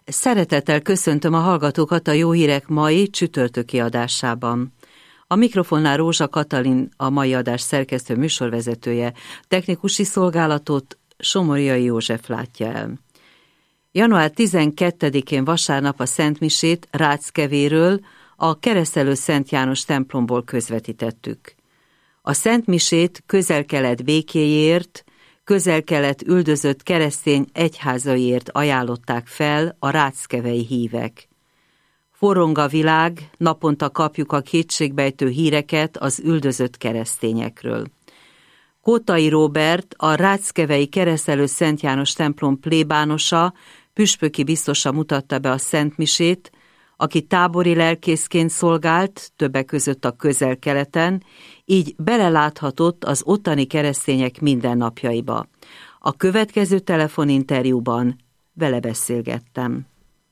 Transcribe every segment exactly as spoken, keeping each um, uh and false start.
Szeretettel köszöntöm a hallgatókat a Jó Hírek mai csütörtöki adásában. A mikrofonnál Rózsa Katalin, a mai adás szerkesztő műsorvezetője, technikusi szolgálatot Somorjai József látja el. január tizenkettedikén vasárnap a szentmisét Ráckevéről, a Keresztelő Szent János templomból közvetítettük. A szentmisét Közel-Kelet békéjéért, Közel-Kelet üldözött keresztény egyházaiért ajánlották fel a ráckevei hívek. Forrong a világ, naponta kapjuk a kétségbejtő híreket az üldözött keresztényekről. Kótai Róbert, a ráckevei Keresztelő Szent János templom plébánosa, püspöki biztosa mutatta be a szentmisét, aki tábori lelkészként szolgált, többek között a Közel-Keleten, így beleláthatott az ottani keresztények mindennapjaiba. A következő telefoninterjúban vele beszélgettem.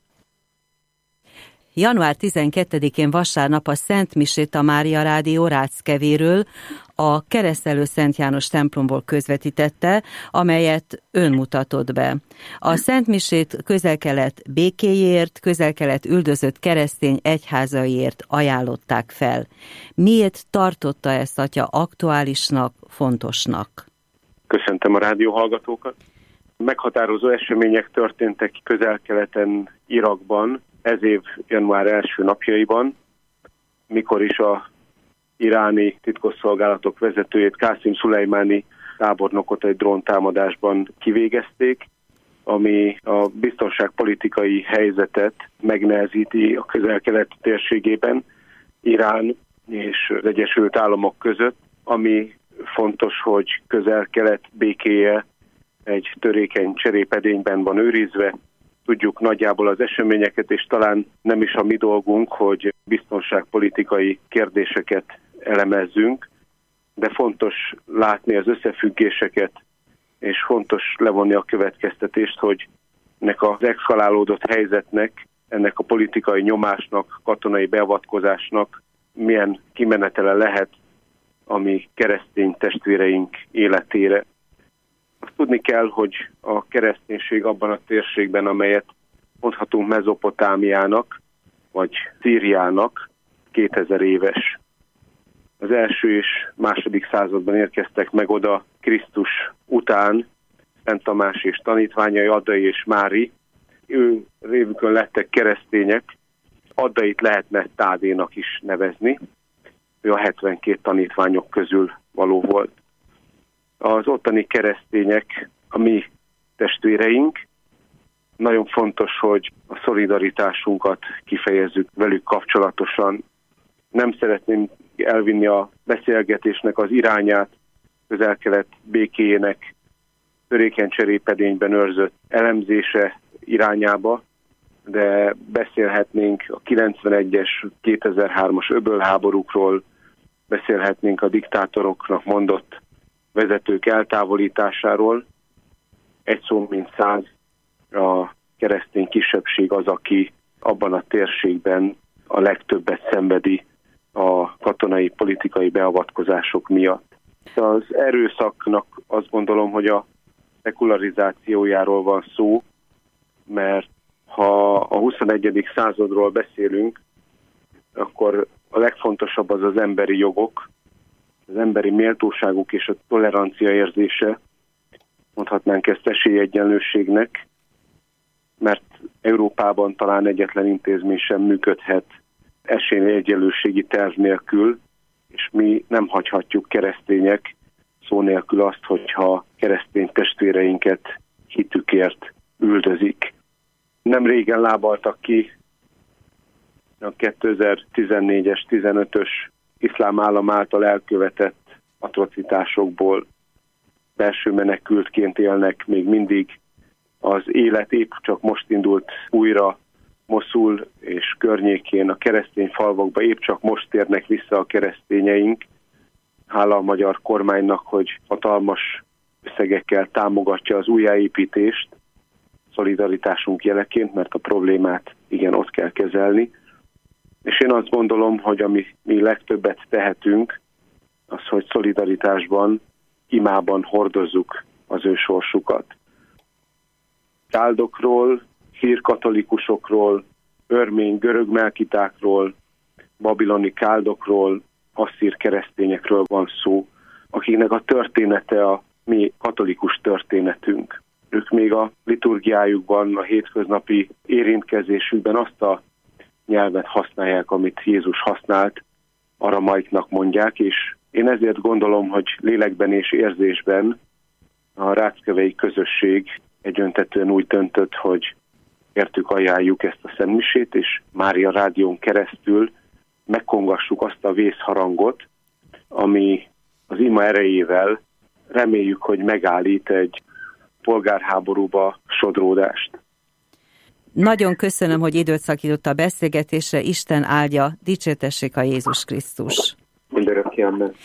január tizenkettedikén vasárnap a szentmisét a Mária Rádió Ráckevéről, a Keresztelő Szent János templomból közvetítette, amelyet ön mutatott be. A szentmisét Közel-Kelet békéjéért, Közel-Kelet üldözött keresztény egyházaiért ajánlották fel. Miért tartotta ezt atya aktuálisnak, fontosnak? Köszöntöm a rádióhallgatókat. Meghatározó események történtek Közel-Keleten, Irakban, ez év január első napjaiban, mikor is a iráni titkosszolgálatok vezetőjét, Kászim Szulejmáni tábornokot egy dróntámadásban kivégezték, ami a biztonságpolitikai helyzetet megnehezíti a Közel-Kelet térségében, Irán és az Egyesült Államok között, ami fontos, hogy Közel-Kelet békéje egy törékeny cserépedényben van őrizve. Tudjuk nagyjából az eseményeket, és talán nem is a mi dolgunk, hogy biztonságpolitikai kérdéseket elemezzünk, de fontos látni az összefüggéseket, és fontos levonni a következtetést, hogy ennek az exhalálódott helyzetnek, ennek a politikai nyomásnak, katonai beavatkozásnak milyen kimenetele lehet a mi keresztény testvéreink életére. Azt tudni kell, hogy a kereszténység abban a térségben, amelyet mondhatunk Mezopotámiának, vagy Szíriának, kétezer éves. Az első és második században érkeztek meg oda Krisztus után Szent Tamás és tanítványai, Addai és Mári. Ő révükön lettek keresztények, Addait lehetne Tádénak is nevezni. Ő a hetvenkét tanítványok közül való volt. Az ottani keresztények a mi testvéreink. Nagyon fontos, hogy a szolidaritásunkat kifejezzük velük kapcsolatosan. Nem szeretném elvinni a beszélgetésnek az irányát Közel-Kelet békéjének törékeny cserépedényben őrzött elemzése irányába, de beszélhetnénk a kilencvenegyes, kétezer-hármas öbölháborúkról, beszélhetnénk a diktátoroknak mondott vezetők eltávolításáról. Egy szó mint száz, a keresztény kisebbség az, aki abban a térségben a legtöbbet szenvedi a katonai politikai beavatkozások miatt. Az erőszaknak azt gondolom, hogy a szekularizációjáról van szó, mert ha a huszonegyedik századról beszélünk, akkor a legfontosabb az az emberi jogok, az emberi méltóságuk és a tolerancia érzése, mondhatnánk ezt esélyegyenlőségnek, mert Európában talán egyetlen intézmény sem működhet esélyegyenlőségi terv nélkül, és mi nem hagyhatjuk keresztények szó nélkül azt, hogyha keresztény testvéreinket hitükért üldözik. Nem régen lábaltak ki a kétezer-tizennégyes, tizenötös iszlám állam által elkövetett atrocitásokból. Belső menekültként élnek még mindig. Az élet épp csak most indult újra Moszul és környékén, a keresztény falvakba épp csak most térnek vissza a keresztényeink. Hála a magyar kormánynak, hogy hatalmas összegekkel támogatja az újjáépítést, szolidaritásunk jeleként, mert a problémát igen ott kell kezelni. És én azt gondolom, hogy ami mi legtöbbet tehetünk, az, hogy szolidaritásban, imában hordozzuk az ő sorsukat. Táldokról, szír katolikusokról, örmény görög melkitákról, babiloni káldokról, asszír keresztényekről van szó, akiknek a története a mi katolikus történetünk. Ők még a liturgiájukban, a hétköznapi érintkezésükben azt a nyelvet használják, amit Jézus használt, aramaiknak mondják, és én ezért gondolom, hogy lélekben és érzésben a ráckevei közösség egyöntetően úgy döntött, hogy értük ajánljuk ezt a szentmisét, és Mária Rádión keresztül megkongassuk azt a vészharangot, ami az ima erejével reméljük, hogy megállít egy polgárháborúba sodródást. Nagyon köszönöm, hogy időt szakított a beszélgetésre. Isten áldja, dicsértessék a Jézus Krisztus. Mindörökké, amen.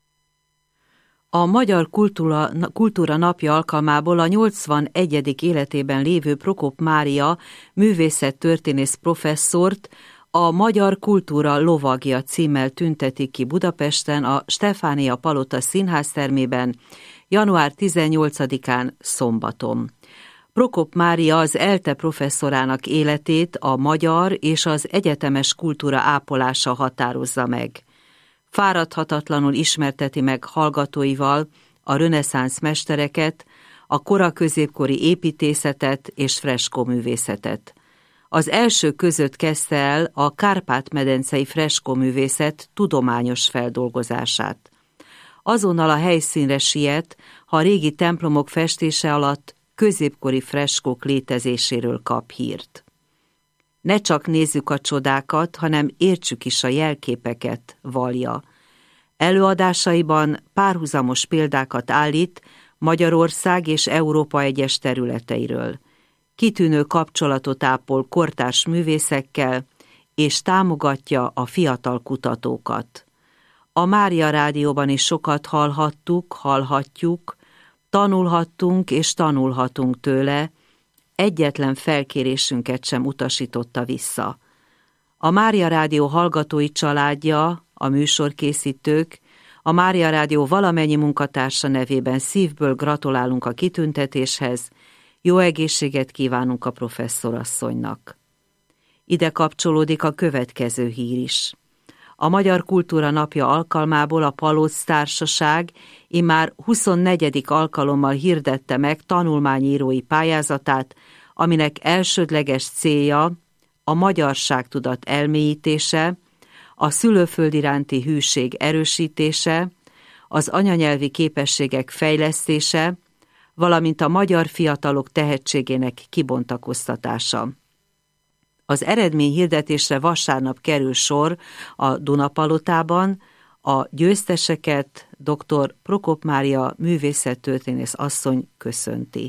A Magyar Kultúra, Kultúra Napja alkalmából a nyolcvanegyedik életében lévő Prokop Mária művészettörténész professzort a Magyar Kultúra Lovagja címmel tüntetik ki Budapesten a Stefánia Palota színháztermében január tizennyolcadikán szombaton. Prokop Mária az ELTE professzorának életét a magyar és az egyetemes kultúra ápolása határozza meg. Fáradhatatlanul ismerteti meg hallgatóival a reneszánsz mestereket, a kora-középkori építészetet és freskóművészetet. Az első között kezdte el a Kárpát-medencei freskóművészet tudományos feldolgozását. Azonnal a helyszínre siet, ha a régi templomok festése alatt középkori freskók létezéséről kap hírt. Ne csak nézzük a csodákat, hanem értsük is a jelképeket, vallja. Előadásaiban párhuzamos példákat állít Magyarország és Európa egyes területeiről. Kitűnő kapcsolatot ápol kortárs művészekkel, és támogatja a fiatal kutatókat. A Mária Rádióban is sokat hallhattuk, hallhatjuk, tanulhattunk és tanulhatunk tőle, egyetlen felkérésünket sem utasította vissza. A Mária Rádió hallgatói családja, a műsorkészítők, a Mária Rádió valamennyi munkatársa nevében szívből gratulálunk a kitüntetéshez, jó egészséget kívánunk a professzorasszonynak. Ide kapcsolódik a következő hír is. A Magyar Kultúra Napja alkalmából a Palóc Társaság immár huszonnegyedik alkalommal hirdette meg tanulmányírói pályázatát, aminek elsődleges célja a magyarságtudat elmélyítése, a szülőföld iránti hűség erősítése, az anyanyelvi képességek fejlesztése, valamint a magyar fiatalok tehetségének kibontakoztatása. Az eredményhirdetésre vasárnap kerül sor a Dunapalotában, a győzteseket dr. Prokop Mária művészettörténész asszony köszönti.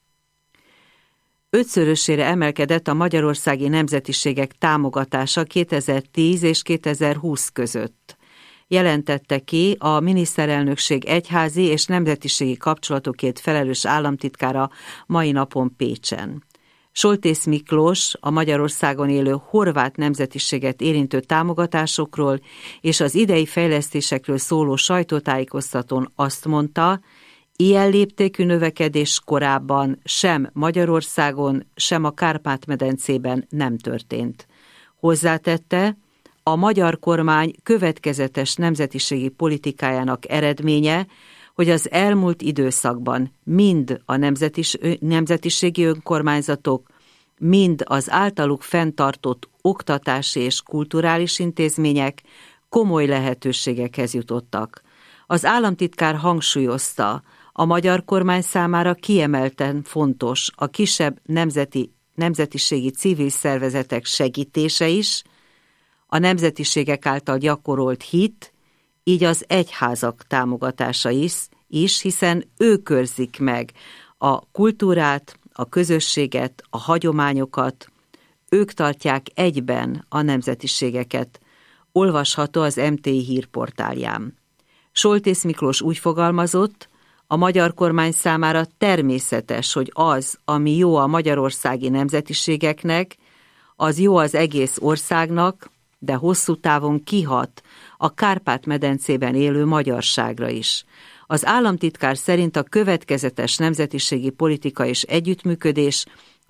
Ötszörösére emelkedett a magyarországi nemzetiségek támogatása kétezer-tíz és kétezer-húsz között. Jelentette ki a miniszterelnökség egyházi és nemzetiségi kapcsolatokért felelős államtitkára mai napon Pécsen. Soltész Miklós a Magyarországon élő horvát nemzetiséget érintő támogatásokról és az idei fejlesztésekről szóló sajtótájékoztatón azt mondta, ilyen léptékű növekedés korábban sem Magyarországon, sem a Kárpát-medencében nem történt. Hozzátette, a magyar kormány következetes nemzetiségi politikájának eredménye, hogy az elmúlt időszakban mind a nemzetis, nemzetiségi önkormányzatok, mind az általuk fenntartott oktatási és kulturális intézmények komoly lehetőségekhez jutottak. Az államtitkár hangsúlyozta, a magyar kormány számára kiemelten fontos a kisebb nemzeti, nemzetiségi civil szervezetek segítése is, a nemzetiségek által gyakorolt hit, így az egyházak támogatása is, is, hiszen ők őrzik meg a kultúrát, a közösséget, a hagyományokat, ők tartják egyben a nemzetiségeket, olvasható az em té i hírportálján. Soltész Miklós úgy fogalmazott, a magyar kormány számára természetes, hogy az, ami jó a magyarországi nemzetiségeknek, az jó az egész országnak, de hosszú távon kihat a Kárpát-medencében élő magyarságra is. Az államtitkár szerint a következetes nemzetiségi politika és együttműködés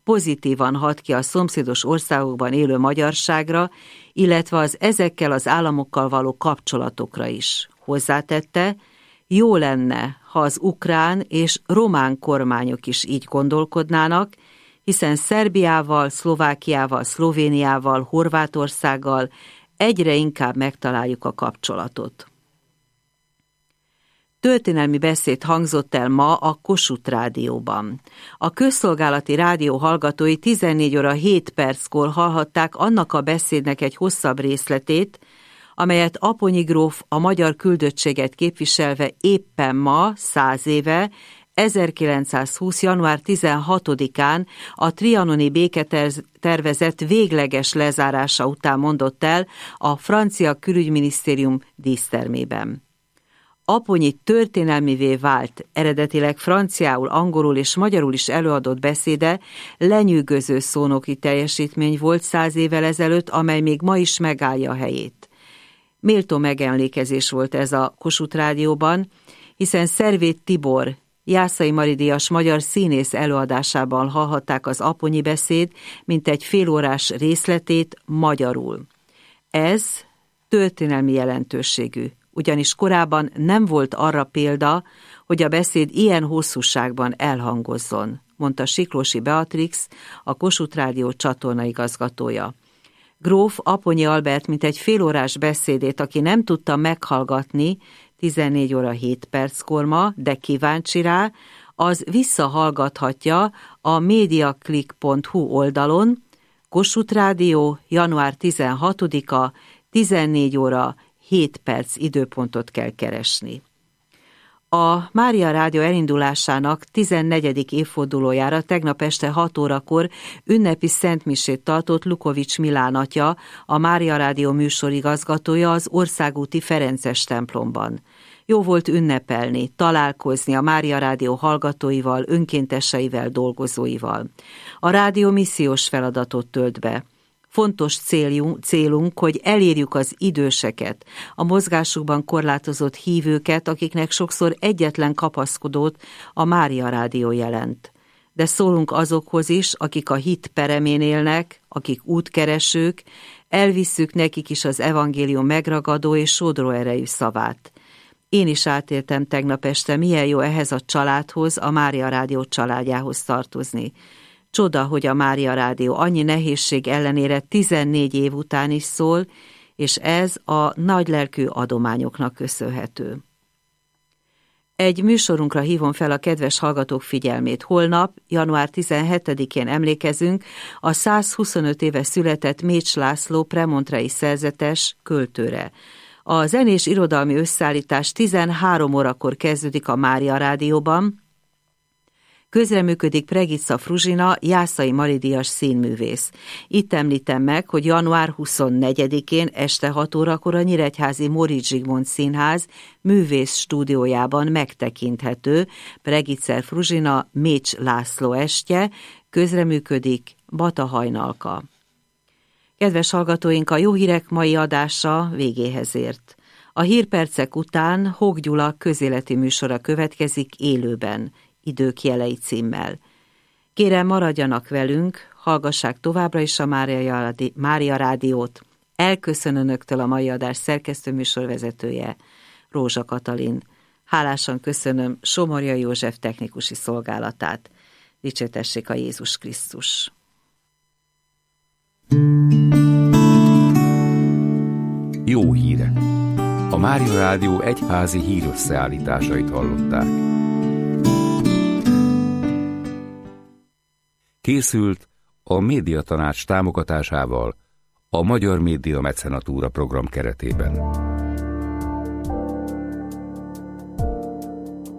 pozitívan hat ki a szomszédos országokban élő magyarságra, illetve az ezekkel az államokkal való kapcsolatokra is. Hozzátette, jó lenne, ha az ukrán és román kormányok is így gondolkodnának, hiszen Szerbiával, Szlovákiával, Szlovéniával, Horvátországgal egyre inkább megtaláljuk a kapcsolatot. Történelmi beszéd hangzott el ma a Kossuth Rádióban. A közszolgálati rádió hallgatói tizennégy óra hét perckor hallhatták annak a beszédnek egy hosszabb részletét, amelyet Aponyi gróf a magyar küldöttséget képviselve éppen ma, száz éve, ezerkilencszázhúsz. január tizenhatodikán a trianoni béketervezet végleges lezárása után mondott el a francia külügyminisztérium dísztermében. Aponyi történelmivé vált, eredetileg franciául, angolul és magyarul is előadott beszéde lenyűgöző szónoki teljesítmény volt száz évvel ezelőtt, amely még ma is megállja a helyét. Méltó megemlékezés volt ez a Kossuth Rádióban, hiszen Szervét Tibor, Jászai Mari-díjas magyar színész előadásában hallhatták az Aponyi beszéd, mint egy félórás részletét magyarul. Ez történelmi jelentőségű, ugyanis korábban nem volt arra példa, hogy a beszéd ilyen hosszúságban elhangozzon, mondta Siklósi Beatrix, a Kossuth Rádió csatornaigazgatója. Gróf Aponyi Albert mint egy félórás beszédét, aki nem tudta meghallgatni tizennégy óra hét perckor ma, de kíváncsi rá, az visszahallgathatja a mediaclick pont hu oldalon. Kossuth Rádió, január tizenhatodika, tizennégy óra hét perc időpontot kell keresni. A Mária Rádió elindulásának tizennegyedik évfordulójára tegnap este hat órakor ünnepi szentmisét tartott Lukovics Milán atya, a Mária Rádió műsorigazgatója az országúti Ferences templomban. Jó volt ünnepelni, találkozni a Mária Rádió hallgatóival, önkénteseivel, dolgozóival. A rádió missziós feladatot tölt be. Fontos céljunk, célunk, hogy elérjük az időseket, a mozgásukban korlátozott hívőket, akiknek sokszor egyetlen kapaszkodót a Mária Rádió jelent. De szólunk azokhoz is, akik a hit peremén élnek, akik útkeresők, elvisszük nekik is az evangélium megragadó és sodró erejű szavát. Én is átéltem tegnap este, milyen jó ehhez a családhoz, a Mária Rádió családjához tartozni. Csoda, hogy a Mária Rádió annyi nehézség ellenére tizennégy év után is szól, és ez a nagylelkű adományoknak köszönhető. Egy műsorunkra hívom fel a kedves hallgatók figyelmét. Holnap, január tizenhetedikén emlékezünk a százhuszonöt éve született Mécs László premontrei szerzetes költőre. A zenés irodalmi összeállítás tizenhárom órakor kezdődik a Mária Rádióban. Közreműködik Pregica Fruzsina, Jászai Mari-díjas színművész. Itt említem meg, hogy január huszonnegyedikén este hat órakor a nyíregyházi Móricz Zsigmond Színház művész stúdiójában megtekinthető Pregica Fruzsina Mécs László estje, közreműködik Bata Hajnalka. Kedves hallgatóink, a Jó Hírek mai adása végéhez ért. A hírpercek után Hók Gyula közéleti műsora következik élőben, Idők jelei címmel. Kérem, maradjanak velünk, hallgassák továbbra is a Mária, Mária Rádiót. Elköszön önöktől a mai adás szerkesztő műsorvezetője, Rózsa Katalin. Hálásan köszönöm Somorja József technikusi szolgálatát. Dicsértessék a Jézus Krisztus! Jó hírek! A Mária Rádió egyházi hírösszeállításait hallották. Készült a Médiatanács támogatásával a Magyar Média Mecenatúra program keretében.